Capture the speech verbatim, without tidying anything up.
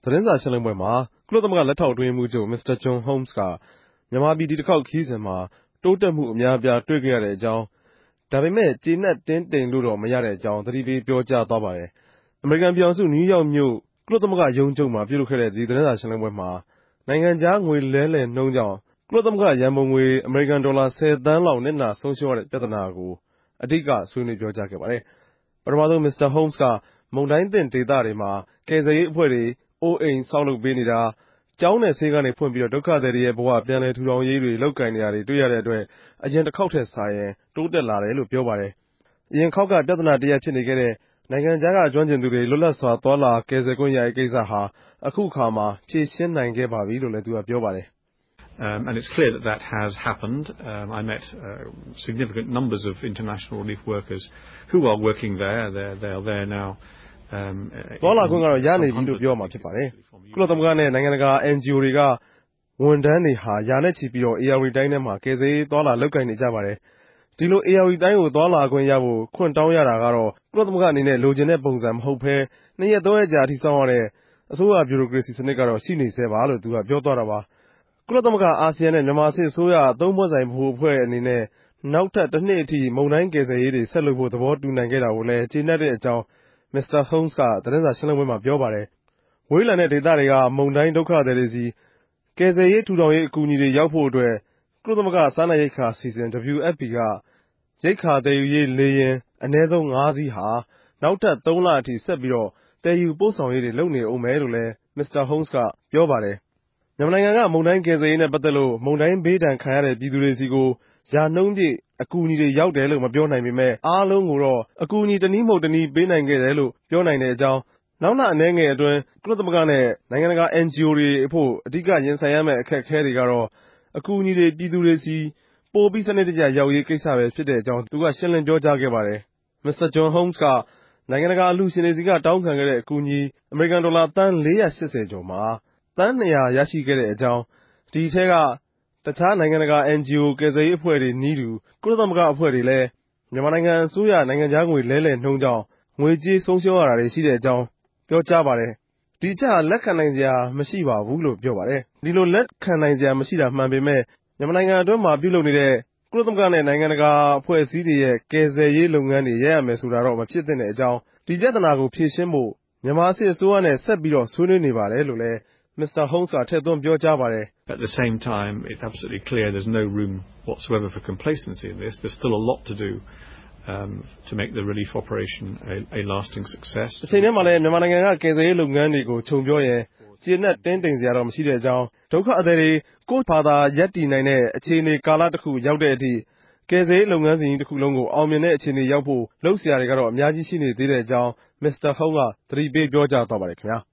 သတင်းစာရှင်းလင်းပွဲမှာကုလသမဂ္ဂလက်ထောက်အတွင်းရေးမှူးချုပ် မစ္စတာဂျွန်ဟုမ်းစ်ကမြန်မာပြည်ဒီတစ်ခေါက်ခရီးစဉ်မှာတိုးတက်မှုအများအပြားတွေ့ခဲ့ရတဲ့အကြောင်းဒါပေမဲ့ကျေနပ်တင်းတိမ်လို့တော့မရတဲ့အကြောင်းသတိပေးပြောကြားသွားပါတယ်။အမေရိကန်ပြည်ထောင်စုနယူးယောက်မြို့ကုလသမဂ္ဂရုံးချုပ်မှာပြုလုပ်ခဲ့တဲ့ဒီသတင်းစာရှင်းလင်းပွဲမှာနိုင်ငံခြားငွေလဲလှယ်နှုန်းကြောင့်ကုလသမဂ္ဂရန်ပုံငွေအမေရိကန်ဒေါ်လာဆယ်သန်းလောက်နစ်နာဆုံးရှုံးရတဲ့ပြဿနာကိုအဓိကဆွေးနွေးပြောကြားခဲ့ပါတယ်။ပထမဆုံးမစ္စတာဟုမ်းစ်ကမုန်တိုင်းသင့်ဒေသတွေမှာကယ်ဆယ်ရေးအဖွဲ့တွေအိုးအိမ်ဆောက်လုပ်ပေးနေတာကျောင်းနဲ့ဆေးခန်းတွေဖွင့်ပြီးတော့ဒုက္ခသည်တွေရဲ့ဘဝပြန်လည်ထူထောင်ရေးတွေလုပ်ကိုင်နေတာတွေတွေ့ရတဲ့အတွက်အရင်တစ်ခေါက်ထက်စာရင်တိုးတက်လာတယ်လို့ပြောပါတယ်။အရင်ခေါက်ကပြဿနာတရားဖြစ်နေခဲ့တဲ့နိုင်ငံခြားကကျွမ်းကျင်သူတွေလွတ်လပ်စွာသွားလာကယ်ဆယ်ခွင့်ရရေးကိစ္စဟာအခုခါမှာဖြေရှင်းနိုင်ခဲ့ပါပြီလို့လည်းသူကပြောပါတယ်။ Um, and it's clear that that has happened. Um, I met uh, significant numbers of international relief workers who are working there. They're, they're there now. သွားလာခွင့်ကတော့ရနေပြီလို့ပြောမှာဖြစ်ပါတယ်။ကုလသမဂ္ဂနဲ့နိုင်ငံတကာ N G O တွေကဝန်ထမ်းတွေဟာရာနဲ့ချီပြီးတော့ A R D တိုင်းထဲမှာကယ်ဆယ်ရေးသွားလာလုပ်ကိုင်နေကြပါတယ်။ဒီလို A R D တိုင်းကိုသွားလာခွင့်ရဖို့ခွင့်တောင်းရတာကတော့ကုလသမဂ္ဂအနေနဲ့လိုချင်တဲ့ပုံစံမဟုတ်ဘဲနှစ်ရက်သုံးရက်ကြာအထိစောင့်ရတဲ့အစိုးရဗျူရိုကရေစီစနစ်ကတော့ရှိနေသေးပါလို့သူကပြောသွားတာပါ။ကုလသမဂ္ဂအာဆီယံနဲ့မြန်မာစစ်အစိုးရသုံးဖွဲ့ဆိုင်ဗဟိုအဖွဲ့အနေနဲ့နောက်ထပ်တစ်နှစ်အထိမုန်တိုင်းကယ်ဆယ်ရေးတွေဆက်လုပ်ဖို့သဘောတူနိုင်ခဲ့တာကိုလည်းကျေနပ်တဲ့အကြောင်းမစ္စတာဟုမ်းစ်ကသတင်းစာရှင်းလင်းပွဲမှာပြောပါတယ်။ဝေးလံတဲ့ဒေသတွေကမုန်တိုင်းဒုက္ခသည်တွေစီကယ်ဆယ်ရေးထူထောင်ရေးအကူအညီတွေရောက်ဖို့အတွက်ကုလသမဂ္ဂစားနပ်ရိက္ခာအစီအစဉ် W F P ကရိက္ခာသယ်ယူရေးလေယာဉ်အနည်းဆုံးငါးစီးဟာနောက်ထပ်သုံးလအထိဆက်ပြီးတော့သယ်ယူပို့ဆောင်ရေးတွေလုပ်နေဦးမယ်လို့လည်းမစ္စတာဟုမ်းစ်ကပြောပါတယ်။မြန်မာနိုင်ငံကမုန်တိုင်းကယ်ဆယ်ရေးနဲ့ပတ်သက်လို့မုန်တိုင်းဘေးဒဏ်ခံရတဲ့ပြည်သူတွေစီကိုရာနှုန်းပြည့်အကူအညီတွေရောက်တယ်လို့မပြောနိုင်ပေမဲ့အားလုံးကိုတော့အကူအညီတနည်းမဟုတ်တနည်းပေးနိုင်ခဲ့တယ်လို့ပြောနိုင်တဲ့အကြောင်းနောက်လအနည်းငယ်အတွင်းကုလသမဂ္ဂနဲ့နိုင်ငံတကာ N G O တွေအဖို့အဓိကရင်ဆိုင်ရမယ့်အခက်အခဲတွေကတော့အကူအညီတွေပြည်သူတွေစီပိုပြီးစနစ်တကျရောက်ရေးကိစ္စပဲဖြစ်တဲ့အကြောင်းသူကရှင်းလင်းပြောကြားခဲ့ပါတယ်။မစ္စတာဂျွန်ဟုမ်းစ်ကနိုင်ငံတကာအလှူရှင်တွေစီကတောင်းခံခဲ့တဲ့အကူအညီအမေရိကန်ဒေါ်လာသန်းလေးရာရှစ်ဆယ်ကျော်မှာသန်းနှစ်ရာရရှိခဲ့တဲ့အကြောင်းဒီအထက်ကတခြားနိုင်ငံတကာ N G O ကယ်ဆယ်ရေးအဖွဲ့တွေနည်းတူကုလသမဂ္ဂအဖွဲ့တွေလည်းမြန်မာနိုင်ငံအစိုးရနိုင်ငံခြားငွေလဲလှယ်နှုန်းကြောင့်ငွေကြေးဆုံးရှုံးရတာတွေရှိတဲ့အကြောင်းပြောကြားပါတယ်။ဒီအချက်ဟာလက်ခံနိုင်စရာမရှိပါဘူးလို့ပြောပါတယ်။ဒီလိုလက်ခံနိုင်စရာမရှိတာမှန်ပေမဲ့မြန်မာနိုင်ငံအတွင်းမှာပြုလုပ်နေတဲ့ကုလသမဂ္ဂနဲ့နိုင်ငံတကာအဖွဲ့အစည်းတွေရဲ့ကယ်ဆယ်ရေးလုပ်ငန်းတွေရပ်ရမယ်ဆိုတာတော့မဖြစ်သင့်တဲ့အကြောင်းဒီပြဿနာကိုဖြေရှင်းဖို့မြန်မာစစ်အစိုးရနဲ့ဆက်ပြီးတော့ဆွေးနွေးနေပါတယ်လို့လည်းမစ္စတာဟုမ်းစ်ကထည့်သွင်းပြောကြားပါတယ်။ At the same time, it's absolutely clear there's no room whatsoever for complacency in this. There's still a lot to do um, to make the relief operation a, a lasting success. တစ်ချိန်တည်းမှာလည်းမြန်မာနိုင်ငံကကယ်ဆယ်ရေးလုပ်ငန်းတွေကိုခြုံပြောရင်ကျေနပ်တင်းတိမ်စရာတော့မရှိတဲ့အကြောင်းဒုက္ခသည်တွေကိုယ့်ဘာသာရပ်တည်နိုင်တဲ့အခြေအနေကာလတစ်ခုရောက်တဲ့အထိကယ်ဆယ်ရေးလုပ်ငန်းစဉ်ကြီးတစ်ခုလုံးကိုအောင်မြင်တဲ့အခြေအနေရောက်ဖို့လှုပ်ရှားတွေကတော့အများကြီးရှိနေသေးတဲ့အကြောင်းမစ္စတာဟုမ်းကသတိပေးပြောကြားသွားပါတယ်ခင်ဗျာ။